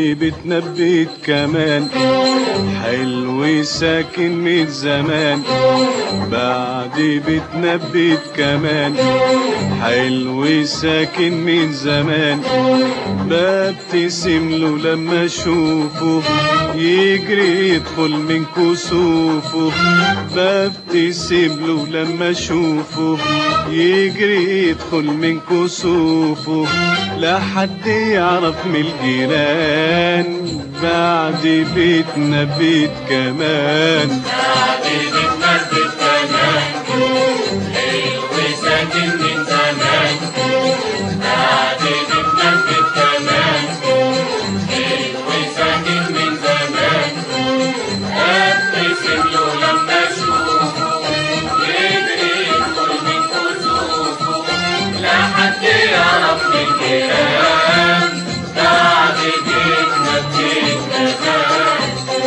بيتنا بيت كمان، حلو ساكن من زمان. بعد بيتنا بيت كمان، حلو ساكن من زمان. ببتسم له لما اشوفه، يجري يدخل من كسوفه. ببتسم له لما اشوفه، يجري يدخل من كسوفه. لا حد يعرف من الجيران، بعد بيتنا بيت كمان. بعد بيتنا بيت كمان، حلو ساكن من زمان. بعد بيتنا بيت كمان، حلو ساكن من زمان. ابتسم له لما اشوفه، يجري يدخل من كسوفه. لا حد يعرف من الجيران، بعد بيتنا بيت كمان.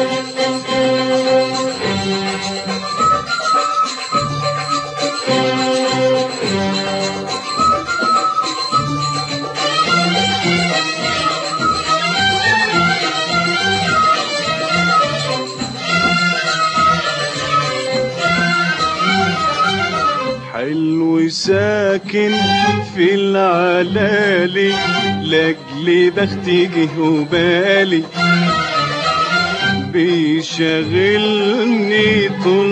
حلو ساكن في العلالي، لاجلي بختي جه وبالي. بيشغلني طول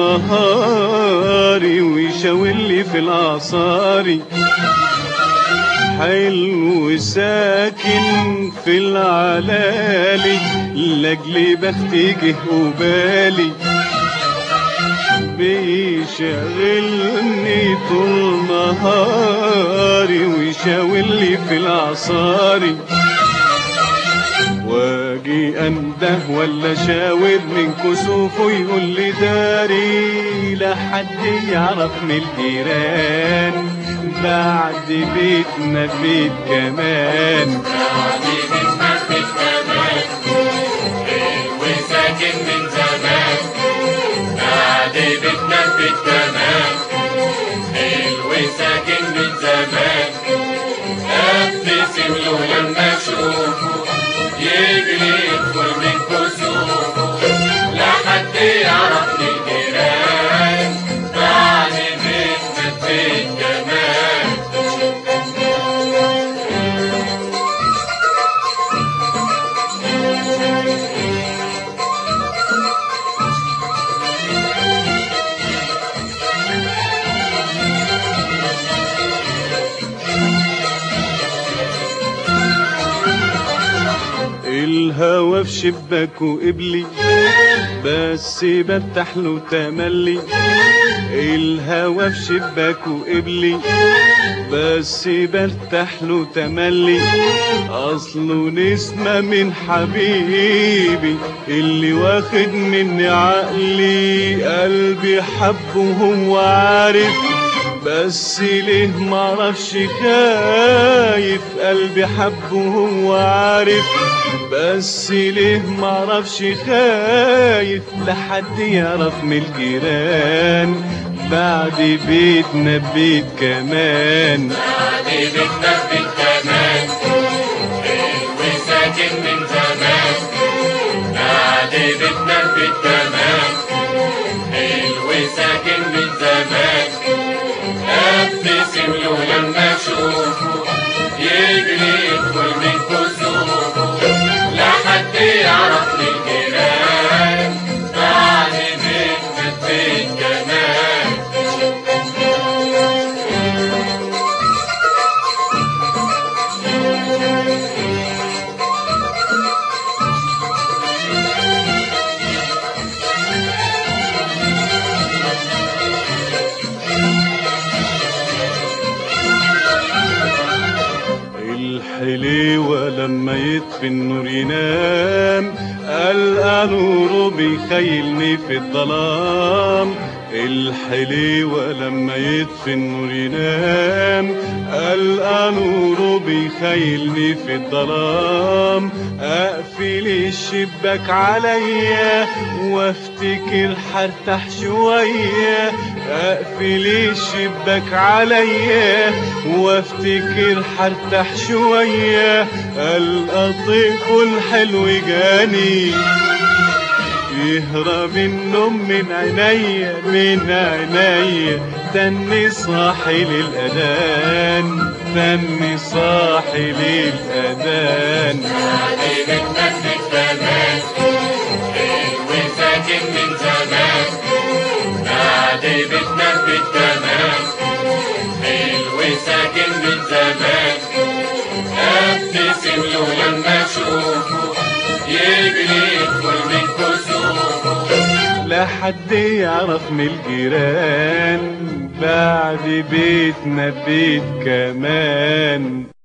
نهاري، ويشاولي في العصاري. حلو ساكن في العلالي، لاجلي بختي جه وبالي. بيشغلني طول نهاري، ويشاولي في العصاري. واجي انده ولا شاور من كسوفه، يقول لي داري. لا حد يعرف من الجيران، بعد بيتنا بيت كمان. بعد بيتنا بيت كمان، حلو ساكن من زمان. بعد بيتنا بيت كمان، حلو ساكن من زمان. ابتسم له لما اشوفه، يجري يدخل من كسوفه. لا حد يعرف من الجيران، بعد بيتنا بيت كمان. الهوا في شباكه قبلي، بس بفتح له تملي. الهوا في شباكه قبلي، بس بفتح له تملي. اصله نسمة من حبيبي، اللي واخد مني عقلي. قلبي حبه وهو عارف، بس ليه معرفش خايف. قلبي حبه وهو عارف، بس ليه معرفش خايف. لحد يعرف من الجيران، بعد بيتنا بيت كمان. بعد بيتنا بيت كمان، حلو ساكن من زمان. بعد بيتنا بيت كمان، حلو ساكن من زمان. ابتسم له لما اشوفه، يجري يدخل من كسوفه. لا حد يعرف من الجيران، بعد بيتنا بيت كمان. الحليوة لما يطفي النور ينام، ألقى نوره بيخيلني في الظلام. الحليوة لما يطفي النور ينام، ألقى نوره بيخيلني في الظلام، أقفل الشباك عليا وافتكر هرتاح شوية، أقفل الشباك عليا وافتكر هرتاح شوية، ألقى طيفه الحلو جاني يهرب النوم من عينيا من عينيا، تني صاحي للأذان تني صاحي للأذان. بعد بتنفذ كمان حلو ساكن من زمان، بعد بتنفذ كمان حلو ساكن من زمان، ابتسم له لما اشوفه يجري يدخل من كسوفه. لا حد يعرف من الجيران بعد بيتنا بيت كمان.